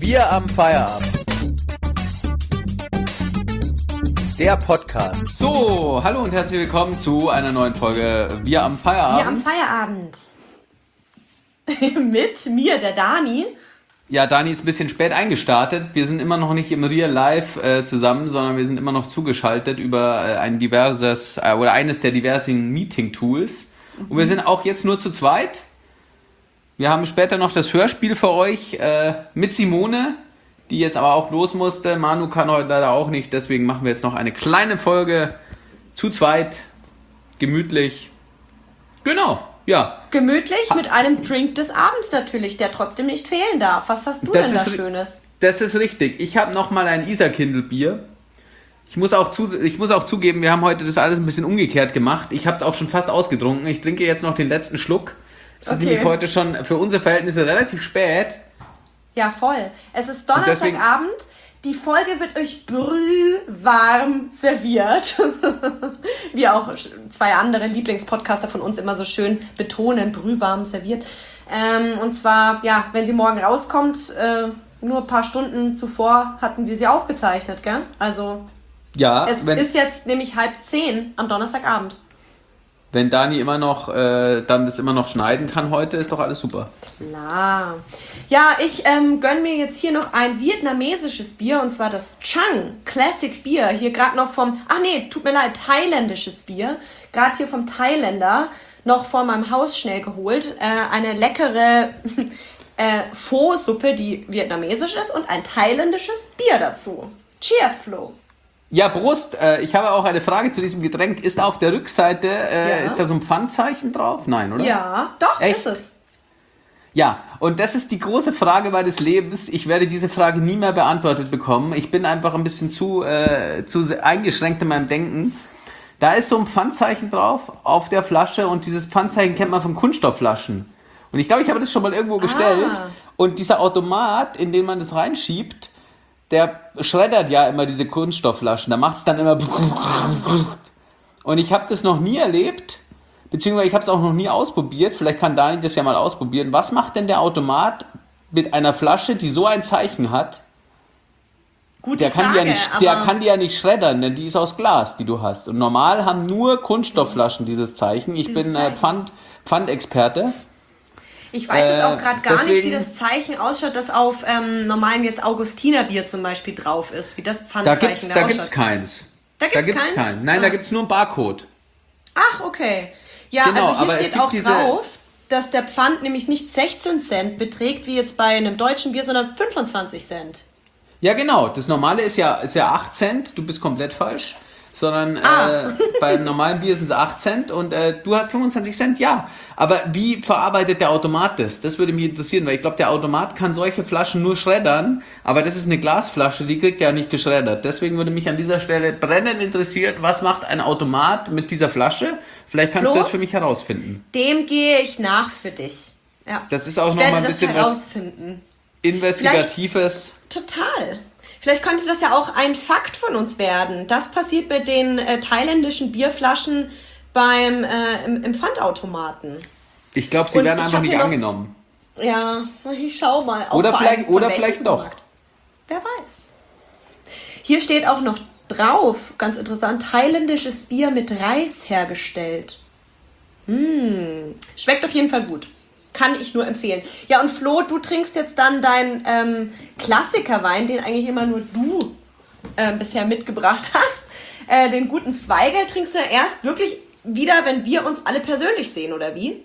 Wir am Feierabend. Der Podcast. So, hallo und herzlich willkommen zu einer neuen Folge Wir am Feierabend. Wir am Feierabend. Mit mir, der Dani. Ja, Dani ist ein bisschen spät eingestartet. Wir sind immer noch nicht im Real Life zusammen, sondern wir sind immer noch zugeschaltet über eines der diversen Meeting-Tools. Und wir sind auch jetzt nur zu zweit. Wir haben später noch das Hörspiel für euch mit Simone, die jetzt aber auch los musste. Manu kann heute leider auch nicht, deswegen machen wir jetzt noch eine kleine Folge zu zweit, gemütlich. Genau, ja. Gemütlich mit einem Drink des Abends natürlich, der trotzdem nicht fehlen darf. Was hast du denn da Schönes? Das ist richtig. Ich habe nochmal ein Isar-Kindl-Bier. Ich muss auch zugeben, wir haben heute das alles ein bisschen umgekehrt gemacht. Ich habe es auch schon fast ausgetrunken. Ich trinke jetzt noch den letzten Schluck. Es ist nämlich heute schon für unsere Verhältnisse relativ spät. Ja, voll. Es ist Donnerstagabend. Die Folge wird euch brühwarm serviert. Wie auch zwei andere Lieblingspodcaster von uns immer so schön betonen, brühwarm serviert. Und zwar, ja, wenn sie morgen rauskommt, nur ein paar Stunden zuvor hatten wir sie aufgezeichnet, gell? Also, ja, es ist jetzt nämlich 9:30 am Donnerstagabend. Wenn Dani immer noch dann das immer noch schneiden kann heute, ist doch alles super. Klar. Ja, ich gönne mir jetzt hier noch ein vietnamesisches Bier, und zwar das Chang Classic Bier. Hier gerade noch thailändisches Bier. Gerade hier vom Thailänder, noch vor meinem Haus schnell geholt. Eine leckere Pho-Suppe, die vietnamesisch ist, und ein thailändisches Bier dazu. Cheers, Flo. Ja, Prost. Ich habe auch eine Frage zu diesem Getränk. Ist auf der Rückseite, ist da so ein Pfandzeichen drauf? Nein, oder? Ja, doch, echt? Ist es. Ja, und das ist die große Frage meines Lebens. Ich werde diese Frage nie mehr beantwortet bekommen. Ich bin einfach ein bisschen zu eingeschränkt in meinem Denken. Da ist so ein Pfandzeichen drauf auf der Flasche, und dieses Pfandzeichen kennt man von Kunststoffflaschen. Und ich glaube, ich habe das schon mal irgendwo gestellt. Und dieser Automat, in den man das reinschiebt, der schreddert ja immer diese Kunststoffflaschen. Da macht es dann immer... Und ich habe das noch nie erlebt, beziehungsweise ich habe es auch noch nie ausprobiert. Vielleicht kann Dani das ja mal ausprobieren. Was macht denn der Automat mit einer Flasche, die so ein Zeichen hat? Der kann die ja nicht schreddern, denn die ist aus Glas, die du hast. Und normal haben nur Kunststoffflaschen dieses Zeichen. Ich bin Pfandexperte. Ich weiß jetzt auch gerade gar nicht, wie das Zeichen ausschaut, das auf normalen jetzt Augustinerbier zum Beispiel drauf ist, wie das Pfandzeichen da gibt's keins. Da gibt's keinen. Nein, da gibt's nur einen Barcode. Ach, okay. Ja, genau, also hier steht auch drauf, dass der Pfand nämlich nicht 16 Cent beträgt, wie jetzt bei einem deutschen Bier, sondern 25 Cent. Ja, genau. Das Normale ist ja 8 Cent. Du bist komplett falsch. Sondern beim normalen Bier sind es 8 Cent und du hast 25 Cent, ja. Aber wie verarbeitet der Automat das? Das würde mich interessieren, weil ich glaube, der Automat kann solche Flaschen nur schreddern, aber das ist eine Glasflasche, die kriegt ja nicht geschreddert. Deswegen würde mich an dieser Stelle brennend interessieren, was macht ein Automat mit dieser Flasche? Vielleicht kannst du das für mich herausfinden. Dem gehe ich nach für dich. Ja. Das ist auch nochmal ein bisschen was Investigatives. Total. Vielleicht könnte das ja auch ein Fakt von uns werden. Das passiert mit den thailändischen Bierflaschen im Pfandautomaten. Ich glaube, sie werden einfach nicht angenommen. Ja, ich schau mal. Oder vielleicht doch. Wer weiß. Hier steht auch noch drauf, ganz interessant, thailändisches Bier mit Reis hergestellt. Schmeckt auf jeden Fall gut. Kann ich nur empfehlen. Ja, und Flo, du trinkst jetzt dann deinen Klassikerwein, den eigentlich immer nur du bisher mitgebracht hast. Den guten Zweigelt trinkst du erst wirklich wieder, wenn wir uns alle persönlich sehen, oder wie?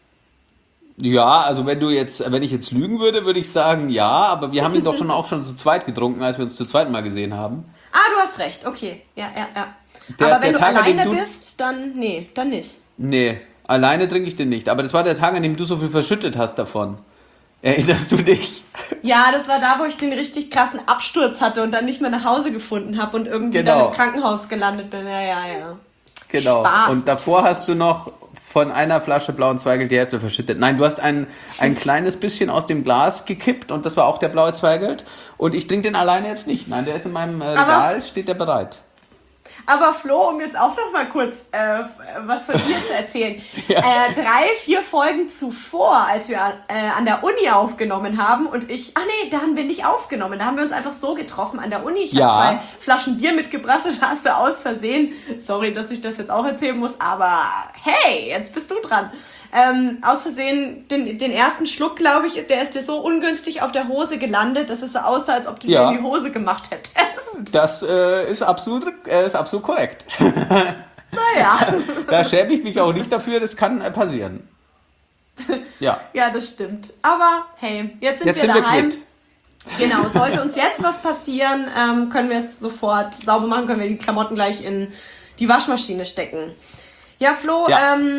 Ja, also wenn ich jetzt lügen würde, würde ich sagen, ja, aber wir haben ihn doch auch schon zu zweit getrunken, als wir uns zu zweit mal gesehen haben. Du hast recht, okay. Ja. Aber wenn du alleine bist, dann nicht. Nee. Alleine trinke ich den nicht. Aber das war der Tag, an dem du so viel verschüttet hast davon. Erinnerst du dich? Ja, das war da, wo ich den richtig krassen Absturz hatte und dann nicht mehr nach Hause gefunden habe und irgendwie dann im Krankenhaus gelandet bin. Ja. Genau. Spaß. Und davor hast du noch von einer Flasche blauen Zweigelt die Hälfte verschüttet. Nein, du hast ein kleines bisschen aus dem Glas gekippt und das war auch der blaue Zweigelt. Und ich trinke den alleine jetzt nicht. Nein, der ist in meinem Regal, steht der bereit. Aber Flo, um jetzt auch noch mal kurz was von dir zu erzählen. Ja. 3-4 Folgen zuvor, als wir an der Uni aufgenommen haben und da haben wir nicht aufgenommen, da haben wir uns einfach so getroffen an der Uni. Ich habe 2 Flaschen Bier mitgebracht und da hast du aus Versehen, sorry, dass ich das jetzt auch erzählen muss, aber hey, jetzt bist du dran. Aus Versehen den ersten Schluck, glaube ich, der ist dir so ungünstig auf der Hose gelandet, dass es so aussah, als ob du dir in die Hose gemacht hättest. Das ist absolut korrekt. Naja. Da schäme ich mich auch nicht dafür, das kann passieren. Ja. Ja, das stimmt. Aber hey, jetzt sind wir daheim. Genau, sollte uns jetzt was passieren, können wir es sofort sauber machen, können wir die Klamotten gleich in die Waschmaschine stecken. Ja, Flo,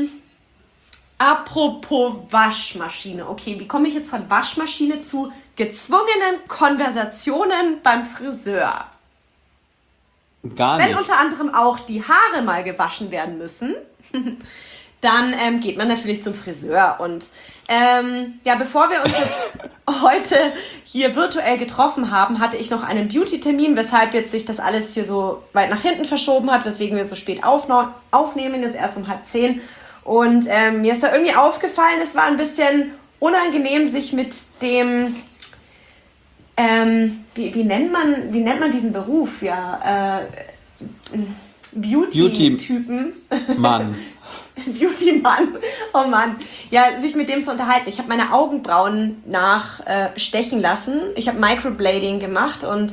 apropos Waschmaschine. Okay, wie komme ich jetzt von Waschmaschine zu gezwungenen Konversationen beim Friseur? Gar nicht. Wenn unter anderem auch die Haare mal gewaschen werden müssen, dann geht man natürlich zum Friseur. Und bevor wir uns jetzt heute hier virtuell getroffen haben, hatte ich noch einen Beauty-Termin, weshalb jetzt sich das alles hier so weit nach hinten verschoben hat, weswegen wir so spät aufnehmen, jetzt erst um 9:30. Und mir ist da irgendwie aufgefallen, es war ein bisschen unangenehm, sich mit dem, wie nennt man diesen Beruf? Ja, Beauty-Typen. Mann. Beauty-Mann. Oh Mann. Ja, sich mit dem zu unterhalten. Ich habe meine Augenbrauen nachstechen lassen. Ich habe Microblading gemacht und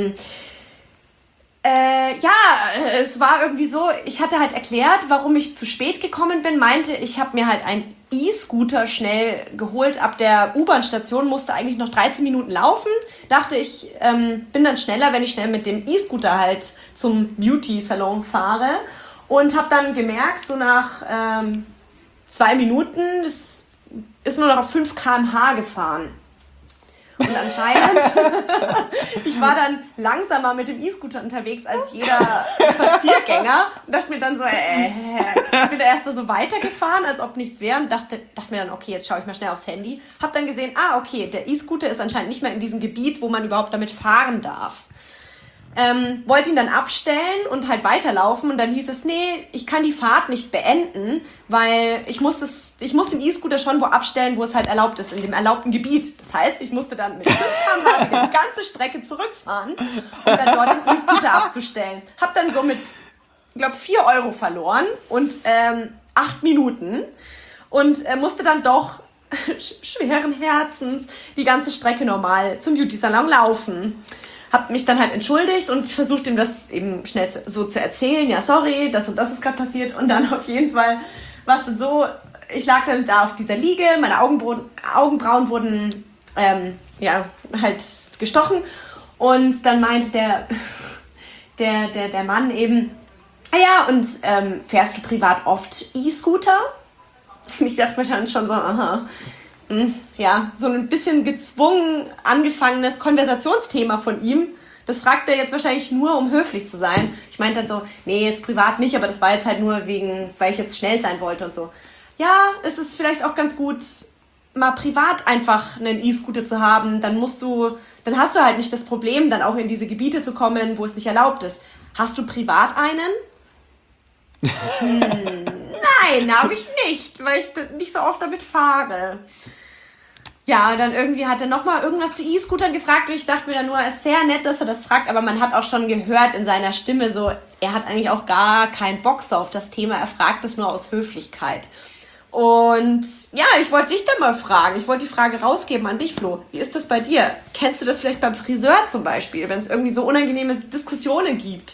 es war irgendwie so, ich hatte halt erklärt, warum ich zu spät gekommen bin, meinte, ich habe mir halt einen E-Scooter schnell geholt ab der U-Bahn-Station, musste eigentlich noch 13 Minuten laufen, dachte ich, bin dann schneller, wenn ich schnell mit dem E-Scooter halt zum Beauty-Salon fahre und habe dann gemerkt, so nach 2 Minuten, das ist nur noch auf 5 km/h gefahren. Und anscheinend, ich war dann langsamer mit dem E-Scooter unterwegs als jeder Spaziergänger und dachte mir dann so, ich bin da erstmal so weitergefahren, als ob nichts wäre und dachte mir dann, okay, jetzt schaue ich mal schnell aufs Handy. Hab dann gesehen, okay, der E-Scooter ist anscheinend nicht mehr in diesem Gebiet, wo man überhaupt damit fahren darf. Wollte ihn dann abstellen und halt weiterlaufen und dann hieß es, nee, ich kann die Fahrt nicht beenden, weil ich muss den E-Scooter schon wo abstellen, wo es halt erlaubt ist, in dem erlaubten Gebiet. Das heißt, ich musste dann mit die ganze Strecke zurückfahren, um dann dort den E-Scooter abzustellen. Hab dann somit, ich glaube, 4 Euro verloren und 8 Minuten und musste dann doch schweren Herzens die ganze Strecke normal zum Beauty-Salon laufen. Hab mich dann halt entschuldigt und versucht ihm das eben schnell so zu erzählen. Ja, sorry, das und das ist gerade passiert. Und dann auf jeden Fall war es dann so, ich lag dann da auf dieser Liege, meine Augenbrauen wurden halt gestochen. Und dann meinte der Mann eben, fährst du privat oft E-Scooter? Ich dachte mir dann schon so, aha. Ja, so ein bisschen gezwungen angefangenes Konversationsthema von ihm. Das fragt er jetzt wahrscheinlich nur, um höflich zu sein. Ich meinte dann so, nee, jetzt privat nicht, aber das war jetzt halt nur weil ich jetzt schnell sein wollte und so. Ja, es ist vielleicht auch ganz gut, mal privat einfach einen E-Scooter zu haben. Dann hast du halt nicht das Problem, dann auch in diese Gebiete zu kommen, wo es nicht erlaubt ist. Hast du privat einen? Nein, habe ich nicht, weil ich nicht so oft damit fahre. Ja, dann irgendwie hat er nochmal irgendwas zu E-Scootern gefragt und ich dachte mir dann nur, es ist sehr nett, dass er das fragt, aber man hat auch schon gehört in seiner Stimme so, er hat eigentlich auch gar keinen Bock so auf das Thema, er fragt es nur aus Höflichkeit. Und ja, ich wollte dich dann mal fragen, ich wollte die Frage rausgeben an dich, Flo. Wie ist das bei dir? Kennst du das vielleicht beim Friseur zum Beispiel, wenn es irgendwie so unangenehme Diskussionen gibt?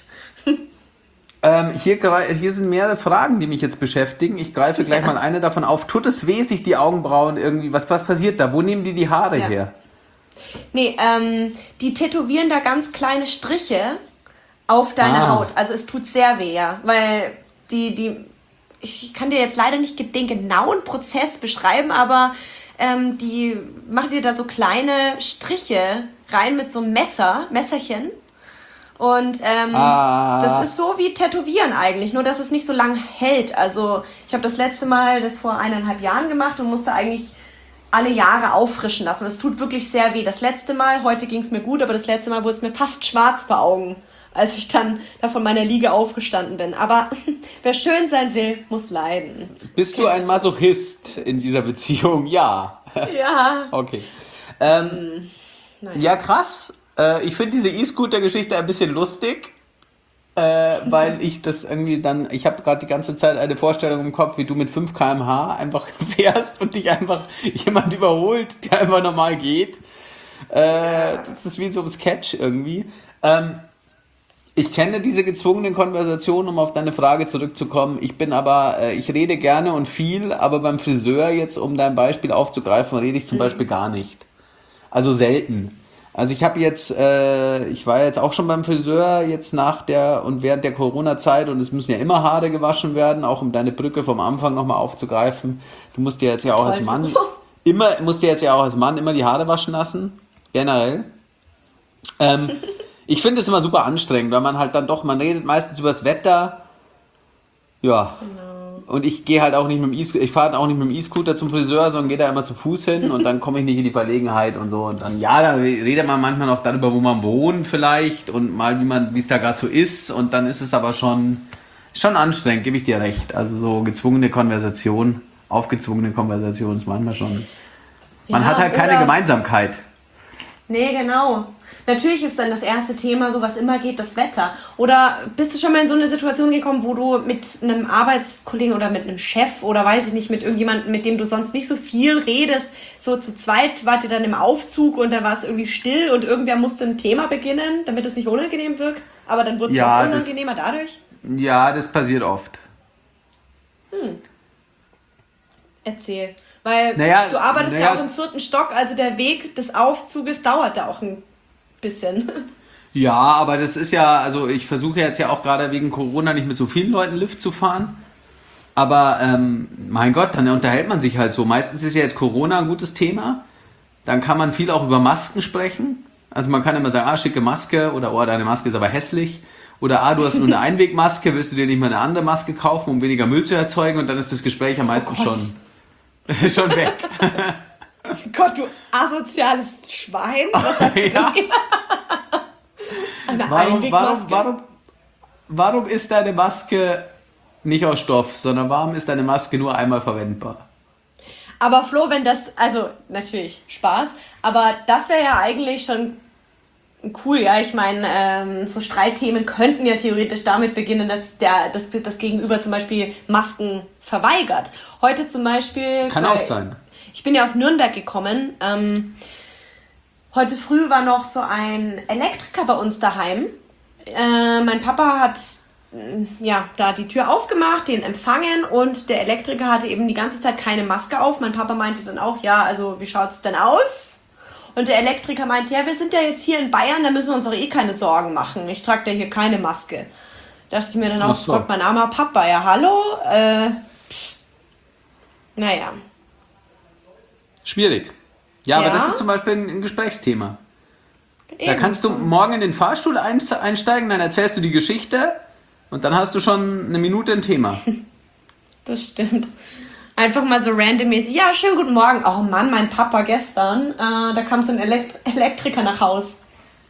Hier sind mehrere Fragen, die mich jetzt beschäftigen. Ich greife gleich mal eine davon auf. Tut es weh, sich die Augenbrauen irgendwie? Was passiert da? Wo nehmen die Haare her? Nee, die tätowieren da ganz kleine Striche auf deine Haut. Also es tut sehr weh, ja. Weil ich kann dir jetzt leider nicht den genauen Prozess beschreiben, aber die machen dir da so kleine Striche rein mit so einem Messerchen. Und das ist so wie Tätowieren eigentlich, nur dass es nicht so lang hält. Also ich habe das letzte Mal das vor 1,5 Jahren gemacht und musste eigentlich alle Jahre auffrischen lassen. Es tut wirklich sehr weh. Das letzte Mal, heute ging es mir gut, aber das letzte Mal wurde es mir fast schwarz vor Augen. als ich dann da von meiner Liege aufgestanden bin. Aber wer schön sein will, muss leiden. Bist du ein Masochist in dieser Beziehung? Ja. Ja. Okay. Naja. Ja, krass. Ich finde diese E-Scooter-Geschichte ein bisschen lustig, weil ich das irgendwie dann, ich habe gerade die ganze Zeit eine Vorstellung im Kopf, wie du mit 5 km/h einfach fährst und dich einfach jemand überholt, der einfach normal geht. Das ist wie so ein Sketch irgendwie. Ich kenne diese gezwungenen Konversationen, um auf deine Frage zurückzukommen. Ich rede gerne und viel, aber beim Friseur jetzt, um dein Beispiel aufzugreifen, rede ich zum Beispiel gar nicht. Also selten. Also ich war jetzt auch schon beim Friseur jetzt während der Corona-Zeit und es müssen ja immer Haare gewaschen werden, auch um deine Brücke vom Anfang nochmal aufzugreifen. Du musst dir jetzt ja auch als Mann immer die Haare waschen lassen, generell. Ich finde es immer super anstrengend, weil man redet meistens über das Wetter. Ja. Genau. Und ich gehe halt auch nicht ich fahre auch nicht mit dem E-Scooter zum Friseur, sondern gehe da immer zu Fuß hin und dann komme ich nicht in die Verlegenheit und so. Und dann, da redet man manchmal noch darüber, wo man wohnt vielleicht und mal, wie es da gerade so ist. Und dann ist es aber schon anstrengend, gebe ich dir recht. Also so aufgezwungene Konversation ist manchmal schon. Man hat halt keine Gemeinsamkeit. Nee, genau. Natürlich ist dann das erste Thema, so was immer geht, das Wetter. Oder bist du schon mal in so eine Situation gekommen, wo du mit einem Arbeitskollegen oder mit einem Chef oder weiß ich nicht, mit irgendjemandem, mit dem du sonst nicht so viel redest, so zu zweit wart ihr dann im Aufzug und da war es irgendwie still und irgendwer musste ein Thema beginnen, damit es nicht unangenehm wirkt, aber dann wurde es noch unangenehmer dadurch? Ja, das passiert oft. Erzähl. Weil du arbeitest ja auch im 4. Stock, also der Weg des Aufzuges dauert da auch ein bisschen. Ja, aber das ist ja, also ich versuche jetzt ja auch gerade wegen Corona nicht mit so vielen Leuten Lift zu fahren. Aber mein Gott, dann unterhält man sich halt so. Meistens ist ja jetzt Corona ein gutes Thema. Dann kann man viel auch über Masken sprechen. Also man kann immer sagen, schicke Maske oder deine Maske ist aber hässlich. Oder du hast nur eine Einwegmaske, willst du dir nicht mal eine andere Maske kaufen, um weniger Müll zu erzeugen? Und dann ist das Gespräch am meisten schon weg. Gott, du asoziales Schwein. Was hast du denn hier? Eine Einwegmaske. Warum ist deine Maske nicht aus Stoff, sondern warum ist deine Maske nur einmal verwendbar? Aber Flo, also natürlich Spaß, aber das wäre ja eigentlich schon cool, ja. Ich meine, so Streitthemen könnten ja theoretisch damit beginnen, dass das Gegenüber zum Beispiel Masken verweigert. Heute zum Beispiel... Kann auch sein. Ich bin ja aus Nürnberg gekommen. Heute früh war noch so ein Elektriker bei uns daheim. Mein Papa hat da die Tür aufgemacht, den empfangen und der Elektriker hatte eben die ganze Zeit keine Maske auf. Mein Papa meinte dann auch, also wie schaut's denn aus? Und der Elektriker meinte, wir sind ja jetzt hier in Bayern, da müssen wir uns auch keine Sorgen machen. Ich trage da hier keine Maske. Da dachte ich mir dann auch, Gott, mein armer Papa, ja hallo? Naja. Schwierig. Ja, aber das ist zum Beispiel ein Gesprächsthema. Eben. Da kannst du morgen in den Fahrstuhl einsteigen, dann erzählst du die Geschichte und dann hast du schon eine Minute ein Thema. Das stimmt. Einfach mal so randommäßig. Ja, schönen guten Morgen. Oh Mann, mein Papa gestern, da kam so ein Elektriker nach Haus.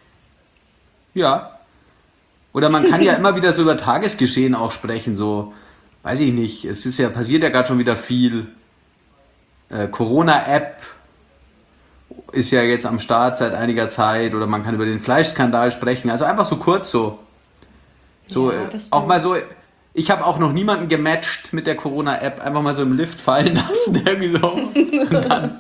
Ja. Oder man kann ja immer wieder so über Tagesgeschehen auch sprechen, so, weiß ich nicht, passiert ja gerade schon wieder viel. Corona-App ist ja jetzt am Start seit einiger Zeit oder man kann über den Fleischskandal sprechen. Also einfach so kurz so. Auch mal so, ich habe auch noch niemanden gematcht mit der Corona-App, einfach mal so im Lift fallen lassen, irgendwie so. Und dann.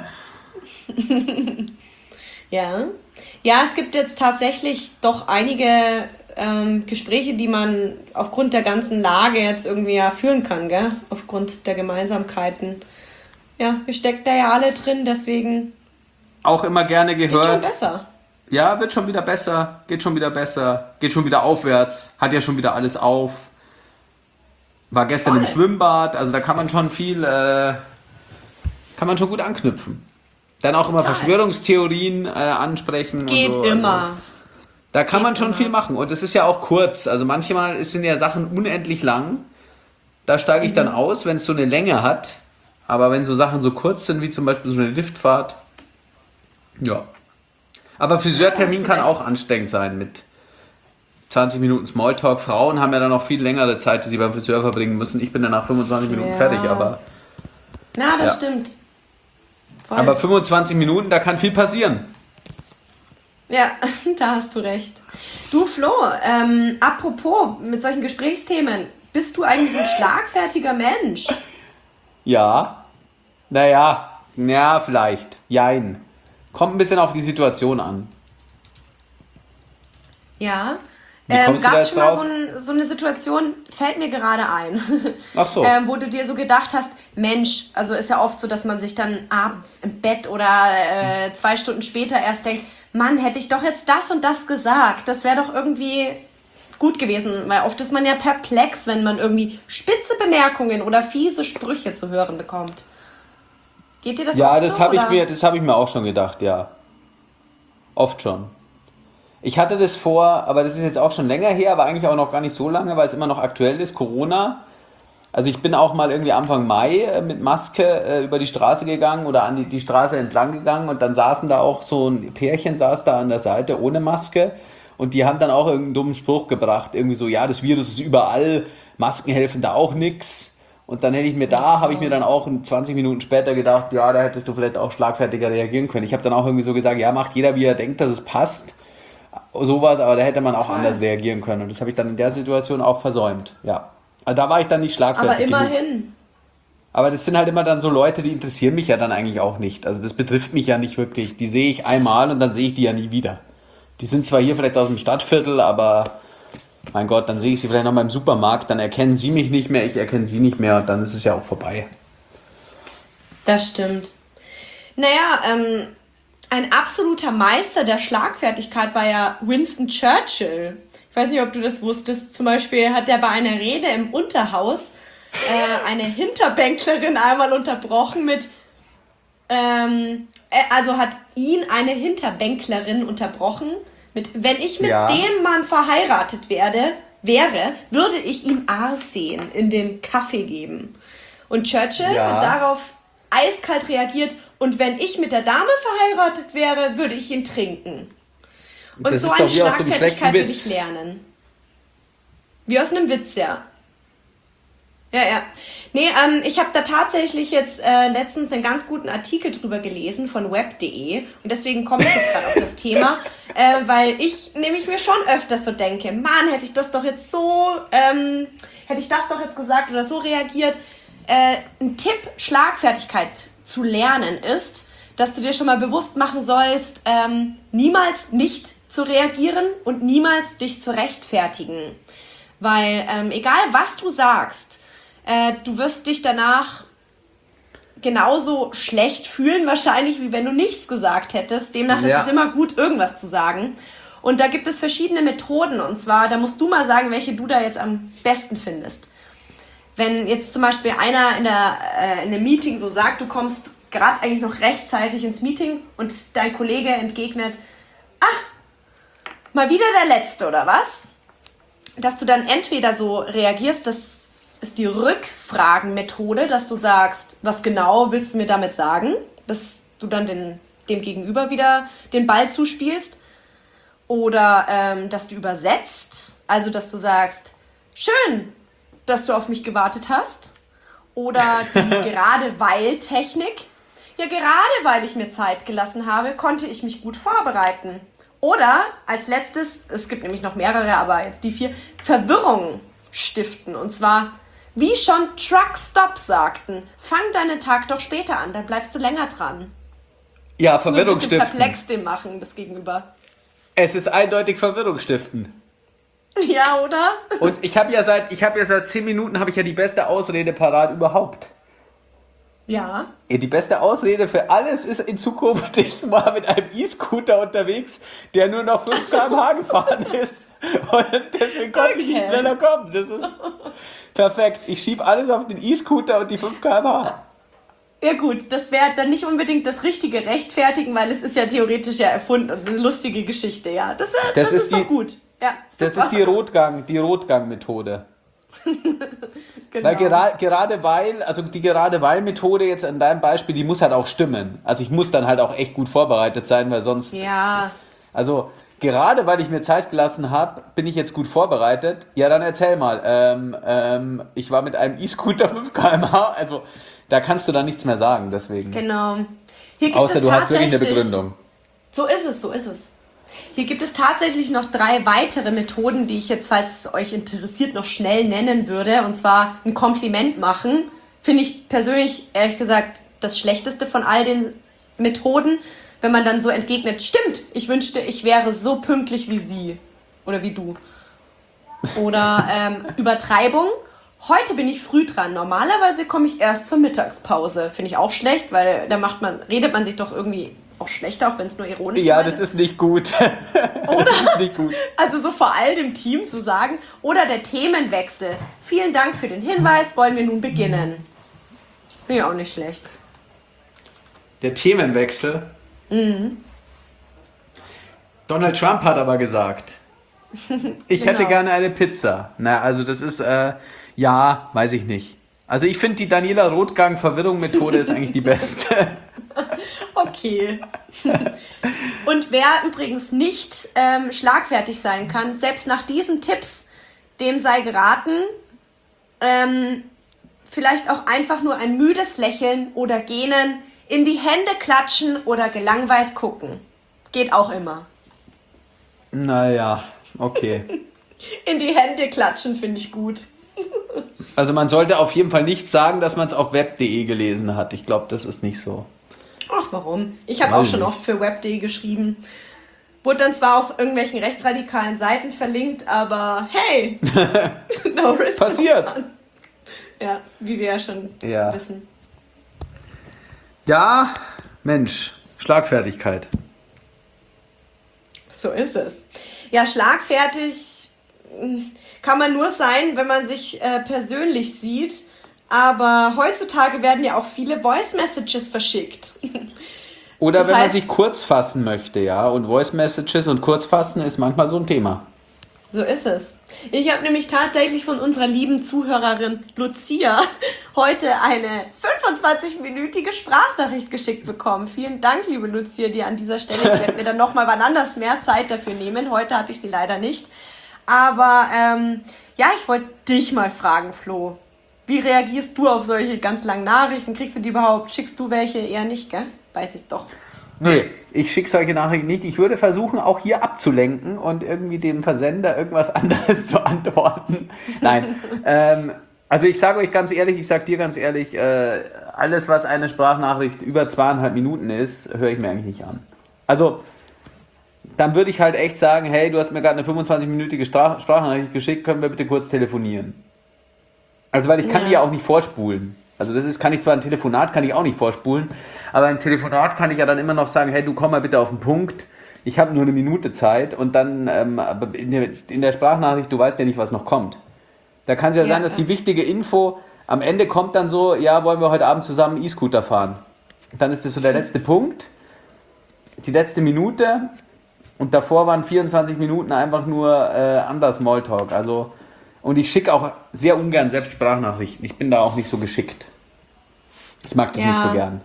Ja, es gibt jetzt tatsächlich doch einige Gespräche, die man aufgrund der ganzen Lage jetzt irgendwie führen kann, gell? Aufgrund der Gemeinsamkeiten. Ja, wir stecken da ja alle drin, deswegen... Auch immer gerne gehört. Geht schon besser. Ja, wird schon wieder besser, geht schon wieder aufwärts, hat ja schon wieder alles auf. War gestern im Schwimmbad, also da kann man schon kann man schon gut anknüpfen. Dann auch immer Verschwörungstheorien ansprechen. Geht und so. Immer. Also, da kann man schon viel machen und es ist ja auch kurz. Also manchmal sind ja Sachen unendlich lang. Da steige ich dann aus, wenn es so eine Länge hat. Aber wenn so Sachen so kurz sind, wie zum Beispiel so eine Liftfahrt, ja. Aber Friseurtermin kann auch anstrengend sein mit 20 Minuten Smalltalk. Frauen haben ja dann noch viel längere Zeit, die sie beim Friseur verbringen müssen. Ich bin dann nach 25 Minuten fertig, aber... Na, das stimmt. Voll. Aber 25 Minuten, da kann viel passieren. Ja, da hast du recht. Du Flo, apropos mit solchen Gesprächsthemen, bist du eigentlich ein schlagfertiger Mensch? Ja. Vielleicht. Jein. Kommt ein bisschen auf die Situation an. Ja. Gab es schon mal so eine Situation, fällt mir gerade ein, Ach so. Wo du dir so gedacht hast, Mensch, also ist ja oft so, dass man sich dann abends im Bett oder 2 Stunden später erst denkt, Mann, hätte ich doch jetzt das und das gesagt, das wäre doch irgendwie gut gewesen, weil oft ist man ja perplex, wenn man irgendwie spitze Bemerkungen oder fiese Sprüche zu hören bekommt. Geht dir das ja, oft das so? habe ich mir auch schon gedacht, ja. Oft schon. Ich hatte das vor, aber das ist jetzt auch schon länger her, aber eigentlich auch noch gar nicht so lange, weil es immer noch aktuell ist, Corona. Also ich bin auch mal irgendwie Anfang Mai mit Maske über die Straße gegangen oder an die Straße entlang gegangen und dann saßen da auch so ein Pärchen, saß da an der Seite ohne Maske und die haben dann auch irgendeinen dummen Spruch gebracht, irgendwie so, ja, das Virus ist überall, Masken helfen da auch nix. Und dann habe ich mir dann auch 20 Minuten später gedacht, ja, da hättest du vielleicht auch schlagfertiger reagieren können. Ich habe dann auch irgendwie so gesagt, ja, macht jeder, wie er denkt, dass es passt. Sowas, aber da hätte man auch anders reagieren können. Und das habe ich dann in der Situation auch versäumt. Ja. Also da war ich dann nicht schlagfertig. Aber immerhin. Genug. Aber das sind halt immer dann so Leute, die interessieren mich ja dann eigentlich auch nicht. Also das betrifft mich ja nicht wirklich. Die sehe ich einmal und dann sehe ich die ja nie wieder. Die sind zwar hier vielleicht aus dem Stadtviertel, aber mein Gott, dann sehe ich sie vielleicht noch mal im Supermarkt, dann erkennen sie mich nicht mehr, ich erkenne sie nicht mehr und dann ist es ja auch vorbei. Das stimmt. Naja, ein absoluter Meister der Schlagfertigkeit war ja Winston Churchill. Ich weiß nicht, ob du das wusstest. Zum Beispiel hat er bei einer Rede im Unterhaus eine Hinterbänklerin einmal unterbrochen mit, also hat ihn eine Hinterbänklerin unterbrochen mit, wenn ich mit dem Mann verheiratet wäre, würde ich ihm Arsen in den Kaffee geben. Und Churchill hat darauf eiskalt reagiert, und wenn ich mit der Dame verheiratet wäre, würde ich ihn trinken. Und das so eine Schlagfertigkeit will ich lernen. Wie aus einem Witz, ja. Ja. Nee, ich habe da tatsächlich jetzt letztens einen ganz guten Artikel drüber gelesen von web.de und deswegen komme ich jetzt gerade auf das Thema, weil ich nämlich mir schon öfters so denke, Mann, hätte ich das doch jetzt gesagt oder so reagiert. Ein Tipp, Schlagfertigkeit zu lernen ist, dass du dir schon mal bewusst machen sollst, niemals nicht zu reagieren und niemals dich zu rechtfertigen. Weil egal was du sagst, du wirst dich danach genauso schlecht fühlen wahrscheinlich, wie wenn du nichts gesagt hättest. Demnach ist es immer gut, irgendwas zu sagen. Und da gibt es verschiedene Methoden. Und zwar, da musst du mal sagen, welche du da jetzt am besten findest. Wenn jetzt zum Beispiel einer in einem Meeting so sagt, du kommst gerade eigentlich noch rechtzeitig ins Meeting und dein Kollege entgegnet, mal wieder der Letzte, oder was? Dass du dann entweder so reagierst, das ist die Rückfragenmethode, dass du sagst, was genau willst du mir damit sagen? Dass du dann dem Gegenüber wieder den Ball zuspielst. Oder dass du übersetzt, also dass du sagst, schön, dass du auf mich gewartet hast. Oder die Gerade-weil-Technik. Ja, gerade weil ich mir Zeit gelassen habe, konnte ich mich gut vorbereiten. Oder als letztes, es gibt nämlich noch mehrere, aber jetzt die 4, Verwirrung stiften. Und zwar, wie schon Truckstop sagten, fang deinen Tag doch später an, dann bleibst du länger dran. Ja, Verwirrung stiften. So ein bisschen perplex dem machen, das Gegenüber. Es ist eindeutig Verwirrung stiften. Ja, oder? Und ich habe ja seit 10 Minuten die beste Ausrede parat überhaupt. Ja. Die beste Ausrede für alles ist in Zukunft, ich war mit einem E-Scooter unterwegs, der nur noch 5 km/h gefahren ist. Und deswegen konnte ich nicht schneller kommen. Das ist perfekt. Ich schiebe alles auf den E-Scooter und die 5 km/h. Ja gut, das wäre dann nicht unbedingt das richtige Rechtfertigen, weil es ist ja theoretisch ja erfunden und eine lustige Geschichte, ja. Das ist doch gut. Ja, das ist die Rotgang-Methode. Genau. Weil gerade weil, also die Gerade-weil-Methode jetzt an deinem Beispiel, die muss halt auch stimmen. Also ich muss dann halt auch echt gut vorbereitet sein, weil sonst... Ja. Also Gerade weil ich mir Zeit gelassen habe, bin ich jetzt gut vorbereitet. Ja, dann erzähl mal. Ich war mit einem E-Scooter 5 km/h, also da kannst du dann nichts mehr sagen, deswegen. Genau. Hier gibt Außer es du hast wirklich eine Begründung. So ist es. Hier gibt es tatsächlich noch 3 weitere Methoden, die ich jetzt, falls es euch interessiert, noch schnell nennen würde. Und zwar ein Kompliment machen. Finde ich persönlich, ehrlich gesagt, das Schlechteste von all den Methoden. Wenn man dann so entgegnet, stimmt, ich wünschte, ich wäre so pünktlich wie sie oder wie du. Oder Übertreibung, heute bin ich früh dran, normalerweise komme ich erst zur Mittagspause. Finde ich auch schlecht, weil da redet man sich doch irgendwie auch schlechter, auch wenn es nur ironisch ist. Ja, das ist nicht gut. Oder? Das ist nicht gut. Also so vor allem dem Team zu sagen. Oder der Themenwechsel. Vielen Dank für den Hinweis, wollen wir nun beginnen. Finde ich auch nicht schlecht. Der Themenwechsel? Donald Trump hat aber gesagt, ich hätte gerne eine Pizza. Na, also das ist, ja, weiß ich nicht. Also ich finde die Daniela Rotgang-Verwirrung-Methode ist eigentlich die beste. Okay. Und wer übrigens nicht schlagfertig sein kann, selbst nach diesen Tipps, dem sei geraten, vielleicht auch einfach nur ein müdes Lächeln oder Gähnen, in die Hände klatschen oder gelangweilt gucken. Geht auch immer. Naja, okay. In die Hände klatschen finde ich gut. Also man sollte auf jeden Fall nicht sagen, dass man es auf web.de gelesen hat. Ich glaube, das ist nicht so. Ach, warum? Ich habe auch schon oft für web.de geschrieben. Wurde dann zwar auf irgendwelchen rechtsradikalen Seiten verlinkt, aber hey, no risk. Passiert. Ja, wie wir ja schon wissen. Ja, Mensch, Schlagfertigkeit. So ist es. Ja, schlagfertig kann man nur sein, wenn man sich persönlich sieht. Aber heutzutage werden ja auch viele Voice Messages verschickt. Oder wenn man sich kurz fassen möchte, ja. Und Voice Messages und Kurzfassen ist manchmal so ein Thema. So ist es. Ich habe nämlich tatsächlich von unserer lieben Zuhörerin Lucia heute eine 25-minütige Sprachnachricht geschickt bekommen. Vielen Dank, liebe Lucia, dir an dieser Stelle. Ich werde mir dann nochmal wann anders mehr Zeit dafür nehmen. Heute hatte ich sie leider nicht. Aber ja, ich wollte dich mal fragen, Flo. Wie reagierst du auf solche ganz langen Nachrichten? Kriegst du die überhaupt? Schickst du welche? Eher nicht, gell? Weiß ich doch. Nee, ich schicke solche Nachrichten nicht. Ich würde versuchen, auch hier abzulenken und irgendwie dem Versender irgendwas anderes zu antworten. Nein, also ich sage euch ganz ehrlich, ich sage dir ganz ehrlich, alles, was eine Sprachnachricht über 2,5 Minuten ist, höre ich mir eigentlich nicht an. Also, dann würde ich halt echt sagen, hey, du hast mir gerade eine 25-minütige Sprachnachricht geschickt, können wir bitte kurz telefonieren? Also, weil ich kann die ja auch nicht vorspulen. Also kann ich zwar ein Telefonat, kann ich auch nicht vorspulen, aber ein Telefonat kann ich ja dann immer noch sagen, hey, du komm mal bitte auf den Punkt, ich habe nur eine Minute Zeit und dann in der Sprachnachricht, du weißt ja nicht, was noch kommt. Da kann es ja sein, dass die wichtige Info am Ende kommt dann so, ja, wollen wir heute Abend zusammen E-Scooter fahren. Dann ist das so der letzte Punkt, die letzte Minute und davor waren 24 Minuten einfach nur anders Smalltalk, also. Und ich schicke auch sehr ungern selbst Sprachnachrichten. Ich bin da auch nicht so geschickt. Ich mag das nicht so gern.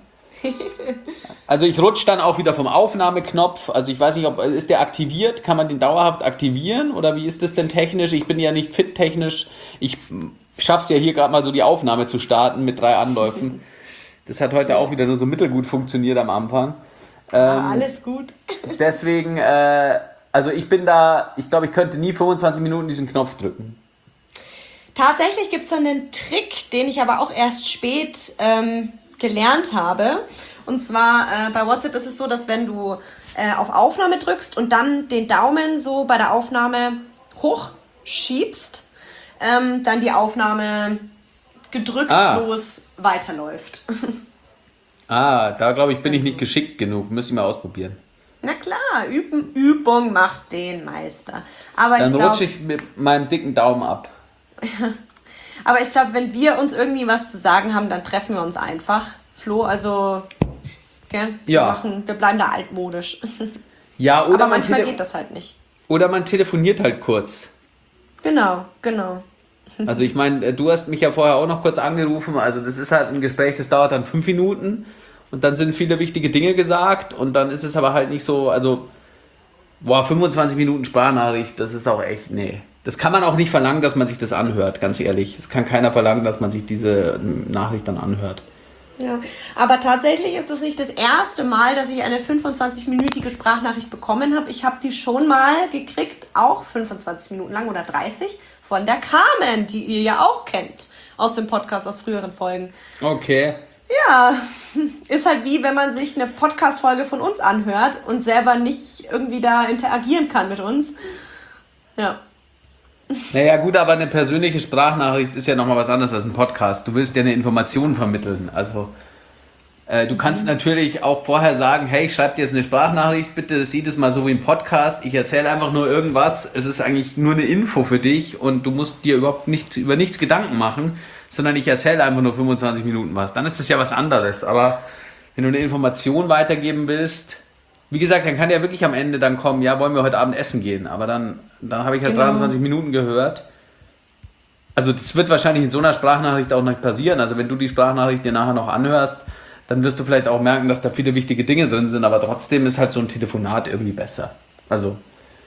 Also ich rutsche dann auch wieder vom Aufnahmeknopf. Also ich weiß nicht, ist der aktiviert? Kann man den dauerhaft aktivieren? Oder wie ist das denn technisch? Ich bin ja nicht fit technisch. Ich schaffe es ja hier gerade mal so, die Aufnahme zu starten mit 3 Anläufen. Das hat heute auch wieder nur so mittelgut funktioniert am Anfang. Alles gut. Deswegen, also ich glaube, ich könnte nie 25 Minuten diesen Knopf drücken. Tatsächlich gibt es dann einen Trick, den ich aber auch erst spät gelernt habe. Und zwar bei WhatsApp ist es so, dass wenn du auf Aufnahme drückst und dann den Daumen so bei der Aufnahme hochschiebst, dann die Aufnahme gedrücktlos weiterläuft. Da glaube ich, bin ich nicht geschickt genug. Muss ich mal ausprobieren. Na klar, Übung macht den Meister. Aber dann rutsche ich mit meinem dicken Daumen ab. Aber ich glaube, wenn wir uns irgendwie was zu sagen haben, dann treffen wir uns einfach. Flo, also wir bleiben da altmodisch. Ja, oder aber manchmal geht das halt nicht. Oder man telefoniert halt kurz. Genau. Also ich meine, du hast mich ja vorher auch noch kurz angerufen. Also das ist halt ein Gespräch, das dauert dann 5 Minuten. Und dann sind viele wichtige Dinge gesagt. Und dann ist es aber halt nicht so, also Boah, 25 Minuten Sprachnachricht, das ist auch echt, nee. Das kann man auch nicht verlangen, dass man sich das anhört, ganz ehrlich. Es kann keiner verlangen, dass man sich diese Nachricht dann anhört. Ja, aber tatsächlich ist das nicht das erste Mal, dass ich eine 25-minütige Sprachnachricht bekommen habe. Ich habe die schon mal gekriegt, auch 25 Minuten lang oder 30, von der Carmen, die ihr ja auch kennt aus dem Podcast, aus früheren Folgen. Okay. Ja, ist halt wie, wenn man sich eine Podcast-Folge von uns anhört und selber nicht irgendwie da interagieren kann mit uns. Ja. Naja gut, aber eine persönliche Sprachnachricht ist ja nochmal was anderes als ein Podcast. Du willst ja eine Information vermitteln. Also du kannst natürlich auch vorher sagen, hey, ich schreibe dir jetzt eine Sprachnachricht, bitte sieh das mal so wie ein Podcast. Ich erzähle einfach nur irgendwas. Es ist eigentlich nur eine Info für dich und du musst dir überhaupt über nichts Gedanken machen, sondern ich erzähle einfach nur 25 Minuten was. Dann ist das ja was anderes. Aber wenn du eine Information weitergeben willst, wie gesagt, dann kann ja wirklich am Ende dann kommen, ja, wollen wir heute Abend essen gehen. Aber dann habe ich halt 23 Minuten gehört. Also das wird wahrscheinlich in so einer Sprachnachricht auch nicht passieren. Also wenn du die Sprachnachricht dir nachher noch anhörst, dann wirst du vielleicht auch merken, dass da viele wichtige Dinge drin sind. Aber trotzdem ist halt so ein Telefonat irgendwie besser. Also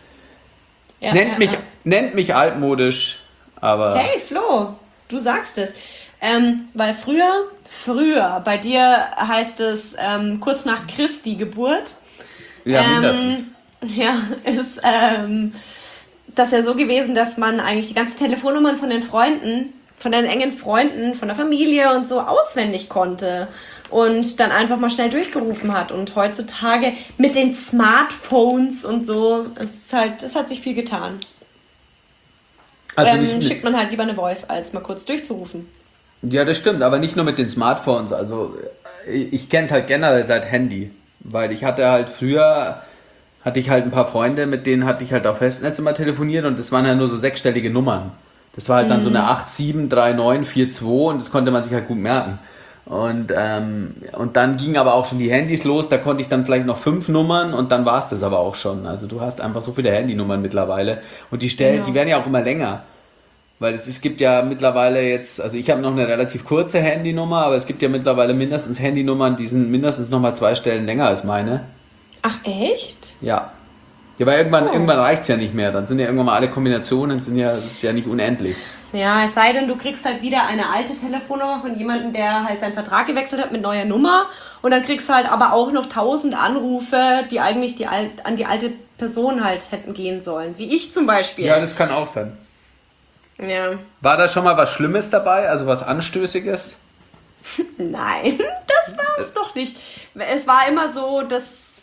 nennt mich altmodisch, aber... Hey Flo, du sagst es. Weil früher, bei dir heißt es kurz nach Christi Geburt. Ja, mindestens. Ja, ist das ja so gewesen, dass man eigentlich die ganzen Telefonnummern von den Freunden, von den engen Freunden, von der Familie und so auswendig konnte und dann einfach mal schnell durchgerufen hat. Und heutzutage mit den Smartphones und so, es hat sich viel getan. Also schickt man halt lieber eine Voice, als mal kurz durchzurufen. Ja, das stimmt, aber nicht nur mit den Smartphones. Also ich kenne es halt generell seit Handy, weil ich hatte halt früher, hatte ich halt ein paar Freunde, mit denen hatte ich halt auf Festnetz immer telefoniert und das waren ja nur so 6-stellige Nummern. Das war halt dann so eine 873942 und das konnte man sich halt gut merken. Und dann gingen aber auch schon die Handys los, da konnte ich dann vielleicht noch 5 Nummern und dann war es das aber auch schon. Also du hast einfach so viele Handynummern mittlerweile und die werden ja auch immer länger. Weil es gibt ja mittlerweile jetzt, also ich habe noch eine relativ kurze Handynummer, aber es gibt ja mittlerweile mindestens Handynummern, die sind mindestens nochmal 2 Stellen länger als meine. Ach echt? Ja. Ja, weil irgendwann reicht es ja nicht mehr. Dann sind ja irgendwann mal alle Kombinationen, das ist ja nicht unendlich. Ja, es sei denn, du kriegst halt wieder eine alte Telefonnummer von jemandem, der halt seinen Vertrag gewechselt hat mit neuer Nummer und dann kriegst du halt aber auch noch 1000 Anrufe, die eigentlich an die alte Person halt hätten gehen sollen. Wie ich zum Beispiel. Ja, das kann auch sein. Ja. War da schon mal was Schlimmes dabei, also was Anstößiges? Nein, das war es doch nicht. Es war immer so, dass...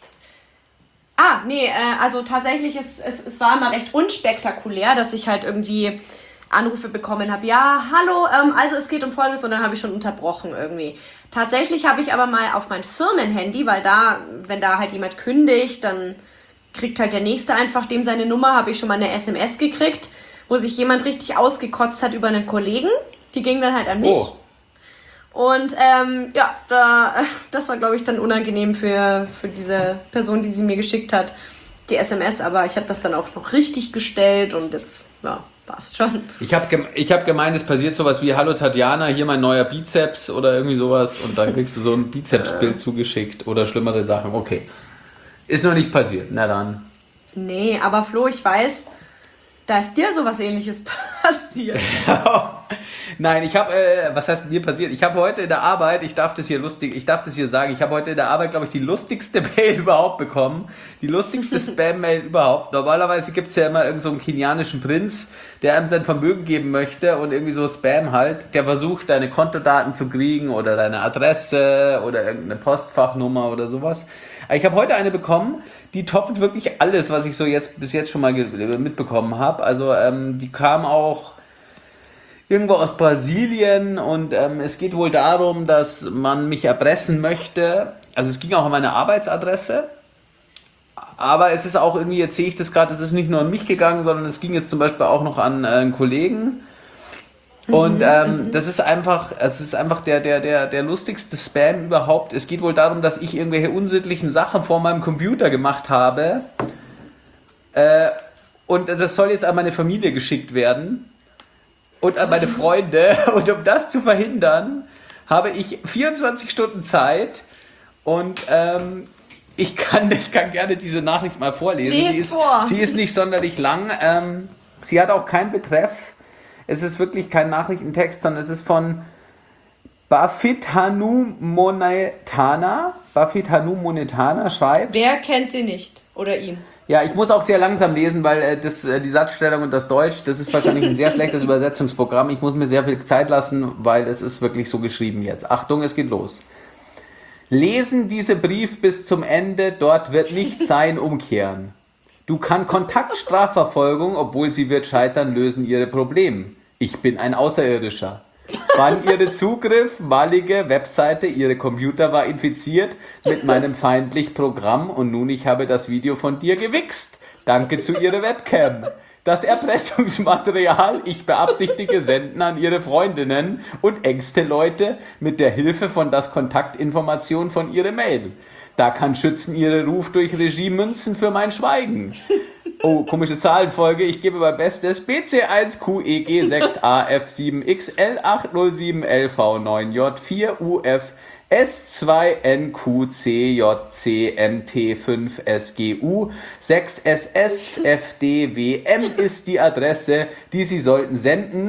also tatsächlich, es war immer recht unspektakulär, dass ich halt irgendwie Anrufe bekommen habe. Ja, hallo, also es geht um Folgendes und dann habe ich schon unterbrochen irgendwie. Tatsächlich habe ich aber mal auf mein Firmenhandy, weil wenn da halt jemand kündigt, dann kriegt halt der Nächste einfach dem seine Nummer, habe ich schon mal eine SMS gekriegt, wo sich jemand richtig ausgekotzt hat über einen Kollegen. Die ging dann halt an mich. Oh. Und das war, glaube ich, dann unangenehm für diese Person, die sie mir geschickt hat, die SMS. Aber ich habe das dann auch noch richtig gestellt und jetzt, ja, passt schon. Ich hab gemeint, es passiert sowas wie, hallo Tatjana, hier mein neuer Bizeps oder irgendwie sowas und dann kriegst du so ein Bizepsbild zugeschickt oder schlimmere Sachen. Okay, ist noch nicht passiert. Na dann. Nee, aber Flo, ich weiß... Da ist dir sowas Ähnliches passiert. Nein, was heißt mir passiert? Ich habe heute in der Arbeit, ich darf das hier sagen, ich habe heute in der Arbeit, glaube ich, die lustigste Mail überhaupt bekommen. Die lustigste Spam-Mail überhaupt. Normalerweise gibt es ja immer irgend so einen kenianischen Prinz, der einem sein Vermögen geben möchte und irgendwie so Spam halt, der versucht, deine Kontodaten zu kriegen oder deine Adresse oder irgendeine Postfachnummer oder sowas. Ich habe heute eine bekommen, die toppt wirklich alles, was ich so bis jetzt schon mal mitbekommen habe. Also die kam auch irgendwo aus Brasilien und es geht wohl darum, dass man mich erpressen möchte. Also es ging auch um meine Arbeitsadresse. Aber es ist auch irgendwie, jetzt sehe ich das gerade, es ist nicht nur an mich gegangen, sondern es ging jetzt zum Beispiel auch noch an einen Kollegen. Und das ist einfach, der lustigste Spam überhaupt. Es geht wohl darum, dass ich irgendwelche unsittlichen Sachen vor meinem Computer gemacht habe. Und das soll jetzt an meine Familie geschickt werden. Und an meine Freunde. Und um das zu verhindern, habe ich 24 Stunden Zeit. Und Ich kann gerne diese Nachricht mal vorlesen. Sie ist nicht sonderlich lang. Sie hat auch keinen Betreff. Es ist wirklich kein Nachrichtentext, sondern es ist von Bafit Hanumonetana. Bafit Hanumonetana schreibt. Wer kennt sie nicht? Oder ihn? Ja, ich muss auch sehr langsam lesen, weil die Satzstellung und das Deutsch, das ist wahrscheinlich ein sehr schlechtes Übersetzungsprogramm. Ich muss mir sehr viel Zeit lassen, weil es ist wirklich so geschrieben jetzt. Achtung, es geht los. Lesen diesen Brief bis zum Ende, dort wird nichts sein, umkehren. Du kann Kontaktstrafverfolgung, obwohl sie wird scheitern, lösen ihre Probleme. Ich bin ein Außerirdischer. Wann ihre Zugriff, malige Webseite, ihre Computer war infiziert mit meinem feindlichen Programm und nun ich habe das Video von dir gewichst. Danke zu ihrer Webcam. Das Erpressungsmaterial, ich beabsichtige senden an ihre Freundinnen und engste Leute mit der Hilfe von das Kontaktinformation von ihrer Mail. Da kann schützen ihre Ruf durch Regie Münzen für mein Schweigen. Oh, komische Zahlenfolge. Ich gebe mein Bestes. BC1QEG6AF7XL807LV9J4UF S2NQCJCMT5SGU 6SSFDWM ist die Adresse, die Sie sollten senden.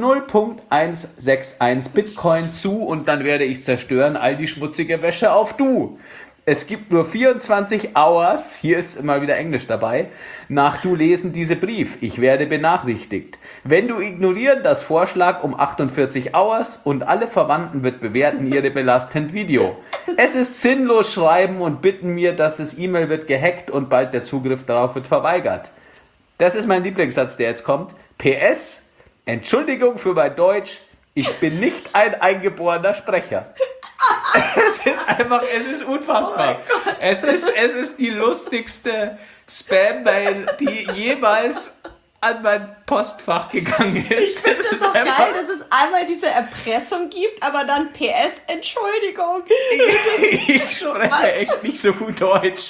0.161 Bitcoin zu und dann werde ich zerstören all die schmutzige Wäsche auf du. Es gibt nur 24 Hours, hier ist mal wieder Englisch dabei, nach du lesen diese Brief. Ich werde benachrichtigt. Wenn du ignorieren das Vorschlag um 48 Hours und alle Verwandten wird bewerten ihre belastend Video. Es ist sinnlos schreiben und bitten mir, dass das E-Mail wird gehackt und bald der Zugriff darauf wird verweigert. Das ist mein Lieblingssatz, der jetzt kommt. PS, Entschuldigung für mein Deutsch, ich bin nicht ein eingeborener Sprecher. Es ist unfassbar. Oh es ist die lustigste Spam-Mail, die jemals an mein Postfach gegangen ist. Ich finde das auch geil, dass es einmal diese Erpressung gibt, aber dann PS, Entschuldigung. Ich spreche echt nicht so gut Deutsch.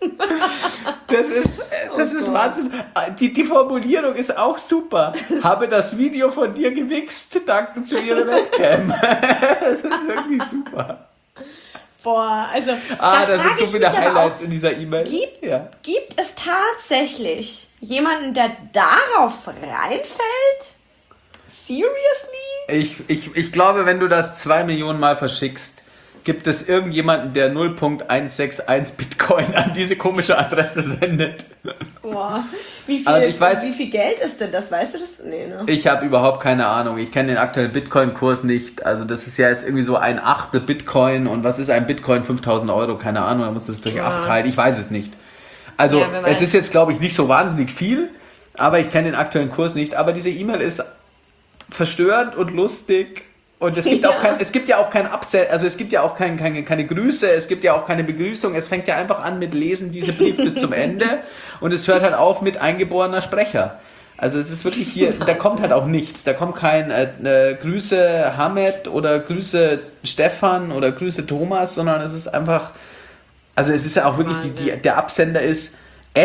Das ist Wahnsinn. Die Formulierung ist auch super. Habe das Video von dir gewichst, danke zu ihrer Webcam. Das ist wirklich super. Boah, also da sind so viele Highlights in dieser E-Mail. Gibt es tatsächlich jemanden, der darauf reinfällt? Seriously? Ich glaube, wenn du das 2 Millionen Mal verschickst, gibt es irgendjemanden, der 0.161 Bitcoin an diese komische Adresse sendet. Boah. Wie viel Geld ist denn das? Weißt du das? Nee, ne? Ich habe überhaupt keine Ahnung. Ich kenne den aktuellen Bitcoin-Kurs nicht. Also das ist ja jetzt irgendwie so ein Achtel Bitcoin. Und was ist ein Bitcoin? 5.000 Euro? Keine Ahnung. Da musst du es durch 8 teilen. Ich weiß es nicht. Also es ist jetzt, glaube ich, nicht so wahnsinnig viel. Aber ich kenne den aktuellen Kurs nicht. Aber diese E-Mail ist verstörend und lustig. Und es gibt ja auch kein Upsell, also es gibt ja auch keine Grüße, es gibt ja auch keine Begrüßung, es fängt ja einfach an mit Lesen diese Brief bis zum Ende und es hört halt auf mit eingeborener Sprecher. Also es ist wirklich hier, da kommt halt auch nichts, da kommt kein Grüße Hamed oder Grüße Stefan oder Grüße Thomas, sondern es ist einfach, also es ist ja auch wirklich, der Absender ist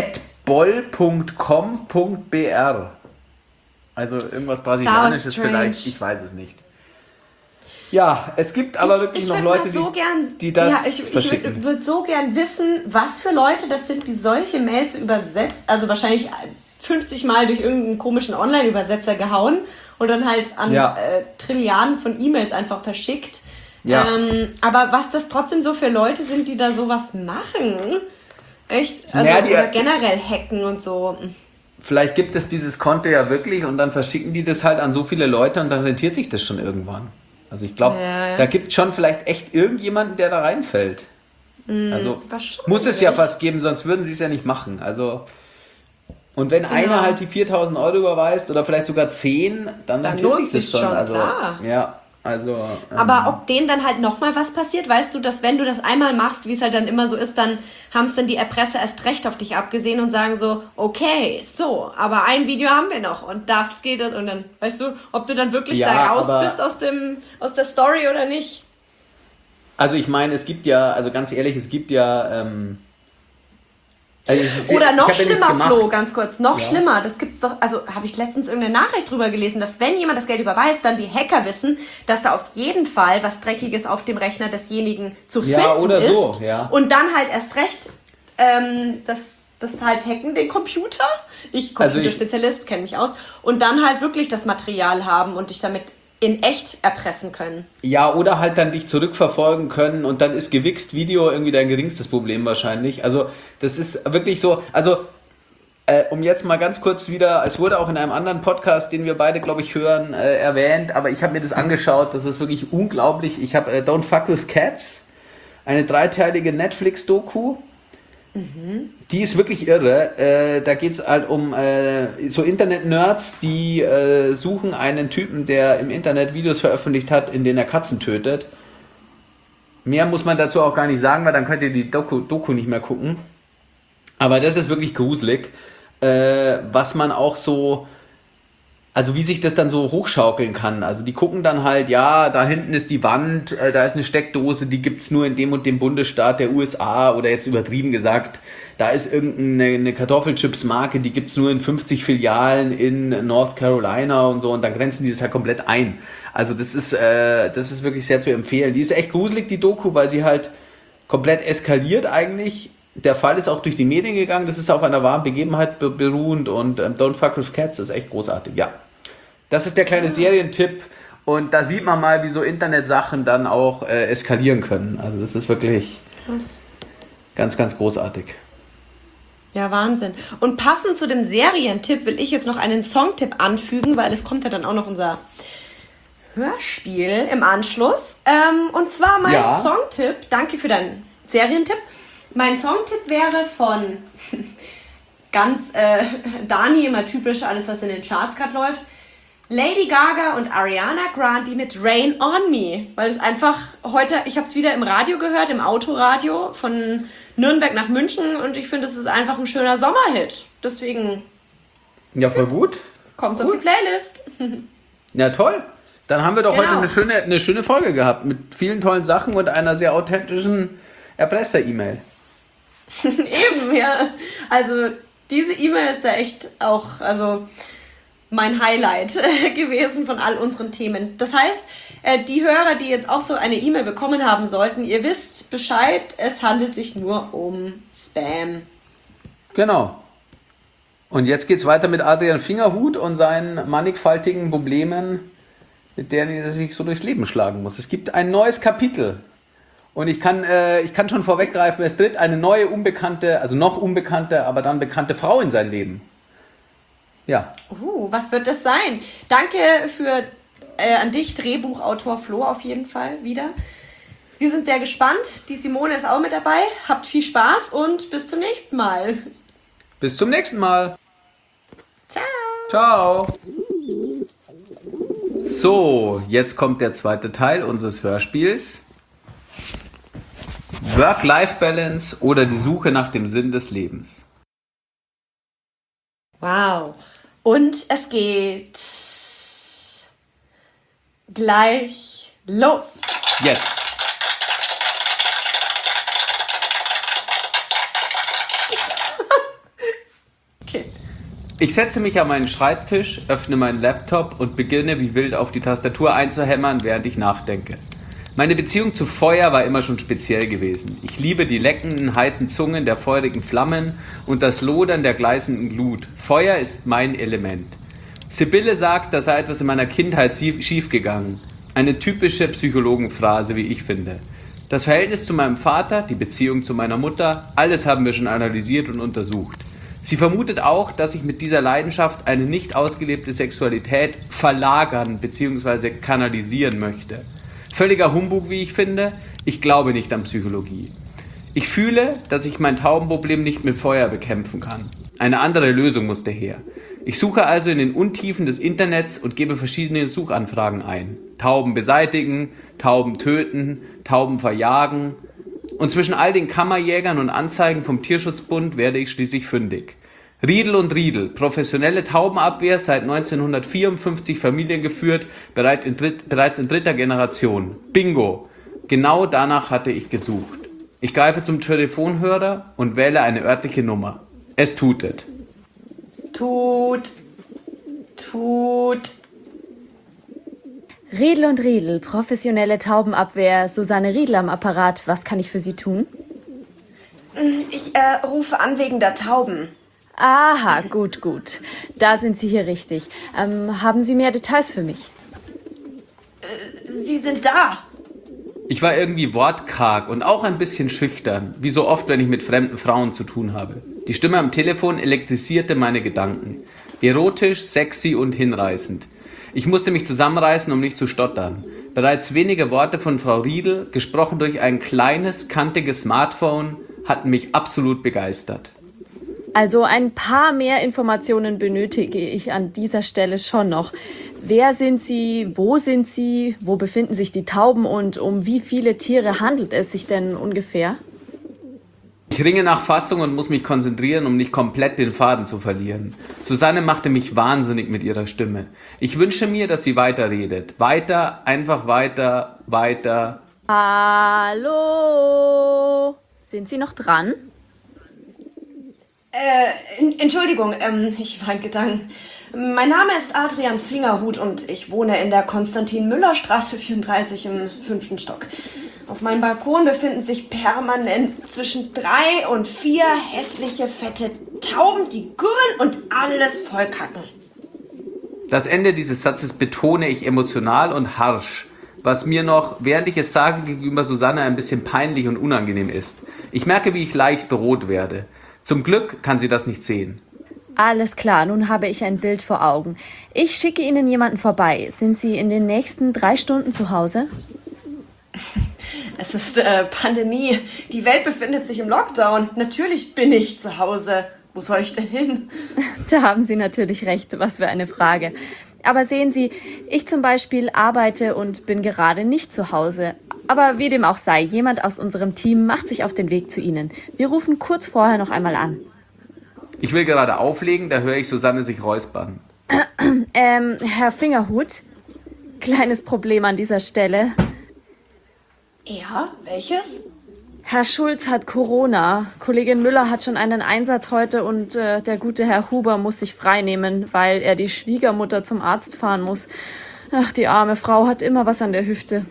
@boll.com.br. Also irgendwas Brasilianisches vielleicht, ich weiß es nicht. Ja, es gibt aber wirklich noch Leute, die das verschicken. Ich würde so gern wissen, was für Leute das sind, die solche Mails übersetzt, also wahrscheinlich 50 Mal durch irgendeinen komischen Online-Übersetzer gehauen und dann halt an Trilliarden von E-Mails einfach verschickt. Ja. Aber was das trotzdem so für Leute sind, die da sowas machen, echt? Also oder generell hacken und so. Vielleicht gibt es dieses Konto ja wirklich und dann verschicken die das halt an so viele Leute und dann rentiert sich das schon irgendwann. Also ich glaube, da gibt es schon vielleicht echt irgendjemanden, der da reinfällt. Also muss es ja fast geben, sonst würden sie es ja nicht machen. Also und wenn einer halt die 4.000 Euro überweist oder vielleicht sogar 10, dann rentiert sich das schon. Also, klar. Ja, also. Aber ob denen dann halt nochmal was passiert, weißt du, dass wenn du das einmal machst, wie es halt dann immer so ist, dann haben es dann die Erpresser erst recht auf dich abgesehen und sagen so, okay, so, aber ein Video haben wir noch und das geht es und dann, weißt du, ob du dann wirklich da raus bist aus der Story oder nicht. Also ich meine, es gibt ja, also ganz ehrlich, es gibt ja oder noch schlimmer, Flo, ganz kurz, schlimmer, das gibt's doch, also habe ich letztens irgendeine Nachricht drüber gelesen, dass wenn jemand das Geld überweist, dann die Hacker wissen, dass da auf jeden Fall was Dreckiges auf dem Rechner desjenigen zu finden oder ist so, ja. Und dann halt erst recht das halt hacken, den Computer. Ich, Computerspezialist, kenne mich aus. Und dann halt wirklich das Material haben und dich damit in echt erpressen können. Ja, oder halt dann dich zurückverfolgen können und dann ist gewichst Video irgendwie dein geringstes Problem wahrscheinlich. Also das ist wirklich so, also um jetzt mal ganz kurz wieder, es wurde auch in einem anderen Podcast, den wir beide, glaube ich, hören, erwähnt, aber ich habe mir das angeschaut, das ist wirklich unglaublich. Ich habe Don't Fuck With Cats, eine 3-teilige Netflix-Doku. Die ist wirklich irre. Da geht es halt um so Internet-Nerds, die suchen einen Typen, der im Internet Videos veröffentlicht hat, in denen er Katzen tötet. Mehr muss man dazu auch gar nicht sagen, weil dann könnt ihr die Doku nicht mehr gucken. Aber das ist wirklich gruselig, was man auch so, also wie sich das dann so hochschaukeln kann. Also die gucken dann halt, ja, da hinten ist die Wand, da ist eine Steckdose, die gibt's nur in dem und dem Bundesstaat der USA oder jetzt übertrieben gesagt, da ist irgendeine Kartoffelchips-Marke, die gibt's nur in 50 Filialen in North Carolina und so und dann grenzen die das halt komplett ein. Also das ist wirklich sehr zu empfehlen. Die ist echt gruselig, die Doku, weil sie halt komplett eskaliert eigentlich. Der Fall ist auch durch die Medien gegangen, das ist auf einer wahren Begebenheit beruhend und Don't Fuck With Cats ist echt großartig, ja. Das ist der kleine Serientipp und da sieht man mal, wie so Internetsachen dann auch eskalieren können. Also das ist wirklich ganz, ganz großartig. Ja, Wahnsinn. Und passend zu dem Serientipp will ich jetzt noch einen Songtipp anfügen, weil es kommt ja dann auch noch unser Hörspiel im Anschluss. Und zwar mein Songtipp, danke für deinen Serientipp. Mein Songtipp wäre von ganz Dani, immer typisch alles, was in den Charts gerade läuft, Lady Gaga und Ariana Grande mit Rain on Me. Weil es einfach heute, ich habe es wieder im Radio gehört, im Autoradio von Nürnberg nach München und ich finde, es ist einfach ein schöner Sommerhit. Deswegen. Ja, voll gut. Kommt's auf die Playlist. Ja, toll. Dann haben wir doch heute eine schöne Folge gehabt mit vielen tollen Sachen und einer sehr authentischen Erpresser-E-Mail. Eben, ja. Also diese E-Mail ist da echt auch, also mein Highlight gewesen von all unseren Themen. Das heißt, die Hörer, die jetzt auch so eine E-Mail bekommen haben sollten, ihr wisst Bescheid, es handelt sich nur um Spam. Genau. Und jetzt geht's weiter mit Adrian Fingerhut und seinen mannigfaltigen Problemen, mit denen er sich so durchs Leben schlagen muss. Es gibt ein neues Kapitel. Und ich kann schon vorweggreifen, es tritt eine neue, unbekannte, also noch unbekannte, aber dann bekannte Frau in sein Leben. Ja. Was wird das sein? Danke an dich, Drehbuchautor Flo, auf jeden Fall wieder. Wir sind sehr gespannt. Die Simone ist auch mit dabei. Habt viel Spaß und bis zum nächsten Mal. Bis zum nächsten Mal. Ciao. Ciao. So, jetzt kommt der zweite Teil unseres Hörspiels. Work-Life-Balance oder die Suche nach dem Sinn des Lebens. Wow. Und es geht gleich los. Jetzt. Okay. Ich setze mich an meinen Schreibtisch, öffne meinen Laptop und beginne wie wild auf die Tastatur einzuhämmern, während ich nachdenke. Meine Beziehung zu Feuer war immer schon speziell gewesen. Ich liebe die leckenden, heißen Zungen der feurigen Flammen und das Lodern der gleißenden Glut. Feuer ist mein Element. Sibylle sagt, da sei etwas in meiner Kindheit schiefgegangen. Eine typische Psychologenphrase, wie ich finde. Das Verhältnis zu meinem Vater, die Beziehung zu meiner Mutter, alles haben wir schon analysiert und untersucht. Sie vermutet auch, dass ich mit dieser Leidenschaft eine nicht ausgelebte Sexualität verlagern bzw. kanalisieren möchte. Völliger Humbug, wie ich finde. Ich glaube nicht an Psychologie. Ich fühle, dass ich mein Taubenproblem nicht mit Feuer bekämpfen kann. Eine andere Lösung musste her. Ich suche also in den Untiefen des Internets und gebe verschiedene Suchanfragen ein. Tauben beseitigen, Tauben töten, Tauben verjagen. Und zwischen all den Kammerjägern und Anzeigen vom Tierschutzbund werde ich schließlich fündig. Riedel und Riedel, professionelle Taubenabwehr, seit 1954 familiengeführt, bereits in dritter Generation. Bingo! Genau danach hatte ich gesucht. Ich greife zum Telefonhörer und wähle eine örtliche Nummer. Es tutet. Tut. Riedel und Riedel, professionelle Taubenabwehr, Susanne Riedel am Apparat. Was kann ich für Sie tun? Ich rufe an wegen der Tauben. Aha, gut. Da sind Sie hier richtig. Haben Sie mehr Details für mich? Sie sind da. Ich war irgendwie wortkarg und auch ein bisschen schüchtern, wie so oft, wenn ich mit fremden Frauen zu tun habe. Die Stimme am Telefon elektrisierte meine Gedanken. Erotisch, sexy und hinreißend. Ich musste mich zusammenreißen, um nicht zu stottern. Bereits wenige Worte von Frau Riedel, gesprochen durch ein kleines, kantiges Smartphone, hatten mich absolut begeistert. Also ein paar mehr Informationen benötige ich an dieser Stelle schon noch. Wer sind Sie? Wo befinden sich die Tauben und um wie viele Tiere handelt es sich denn ungefähr? Ich ringe nach Fassung und muss mich konzentrieren, um nicht komplett den Faden zu verlieren. Susanne machte mich wahnsinnig mit ihrer Stimme. Ich wünsche mir, dass sie weiterredet. Weiter, einfach weiter, weiter. Hallo? Sind Sie noch dran? Entschuldigung, ich war in Gedanken. Mein Name ist Adrian Fingerhut und ich wohne in der Konstantin-Müller-Straße 34 im 5. Stock. Auf meinem Balkon befinden sich permanent zwischen 3 und 4 hässliche, fette Tauben, die gurren und alles vollkacken. Das Ende dieses Satzes betone ich emotional und harsch, was mir noch, während ich es sage, gegenüber Susanne ein bisschen peinlich und unangenehm ist. Ich merke, wie ich leicht rot werde. Zum Glück kann sie das nicht sehen. Alles klar, nun habe ich ein Bild vor Augen. Ich schicke Ihnen jemanden vorbei. Sind Sie in den nächsten 3 Stunden zu Hause? Es ist Pandemie. Die Welt befindet sich im Lockdown. Natürlich bin ich zu Hause. Wo soll ich denn hin? Da haben Sie natürlich recht. Was für eine Frage. Aber sehen Sie, ich zum Beispiel arbeite und bin gerade nicht zu Hause. Aber wie dem auch sei, jemand aus unserem Team macht sich auf den Weg zu Ihnen. Wir rufen kurz vorher noch einmal an. Ich will gerade auflegen, da höre ich Susanne sich räuspern. Herr Fingerhut, kleines Problem an dieser Stelle. Ja, welches? Herr Schulz hat Corona. Kollegin Müller hat schon einen Einsatz heute und der gute Herr Huber muss sich freinehmen, weil er die Schwiegermutter zum Arzt fahren muss. Ach, die arme Frau hat immer was an der Hüfte.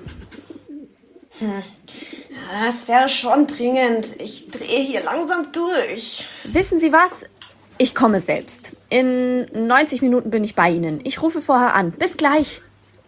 Ja, es wäre schon dringend. Ich drehe hier langsam durch. Wissen Sie was? Ich komme selbst. In 90 Minuten bin ich bei Ihnen. Ich rufe vorher an. Bis gleich.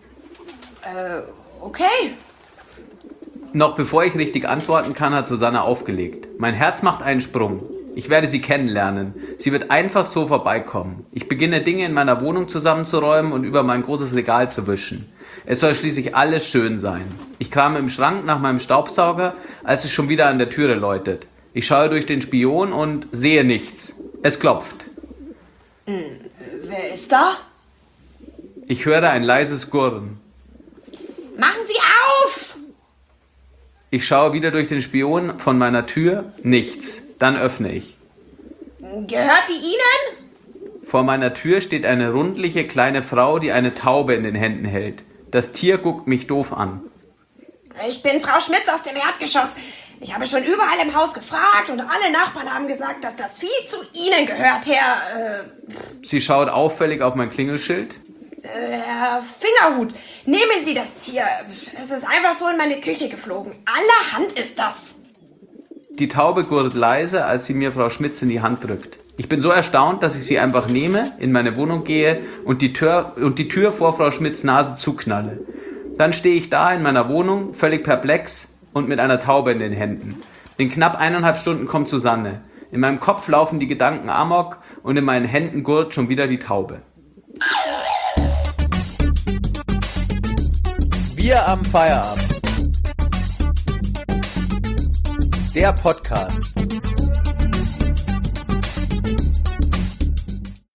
Okay. Noch bevor ich richtig antworten kann, hat Susanne aufgelegt. Mein Herz macht einen Sprung. Ich werde sie kennenlernen. Sie wird einfach so vorbeikommen. Ich beginne Dinge in meiner Wohnung zusammenzuräumen und über mein großes Regal zu wischen. Es soll schließlich alles schön sein. Ich krame im Schrank nach meinem Staubsauger, als es schon wieder an der Türe läutet. Ich schaue durch den Spion und sehe nichts. Es klopft. Wer ist da? Ich höre ein leises Gurren. Machen Sie auf! Ich schaue wieder durch den Spion von meiner Tür. Nichts. Dann öffne ich. Gehört die Ihnen? Vor meiner Tür steht eine rundliche kleine Frau, die eine Taube in den Händen hält. Das Tier guckt mich doof an. Ich bin Frau Schmitz aus dem Erdgeschoss. Ich habe schon überall im Haus gefragt und alle Nachbarn haben gesagt, dass das Vieh zu Ihnen gehört, Herr... Sie schaut auffällig auf mein Klingelschild. Herr Fingerhut, nehmen Sie das Tier. Es ist einfach so in meine Küche geflogen. Allerhand ist das. Die Taube gurrt leise, als sie mir Frau Schmitz in die Hand drückt. Ich bin so erstaunt, dass ich sie einfach nehme, in meine Wohnung gehe und die Tür vor Frau Schmitz' Nase zuknalle. Dann stehe ich da in meiner Wohnung, völlig perplex und mit einer Taube in den Händen. In knapp 1,5 Stunden kommt Susanne. In meinem Kopf laufen die Gedanken amok und in meinen Händen gurrt schon wieder die Taube. Wir am Feierabend. Der Podcast.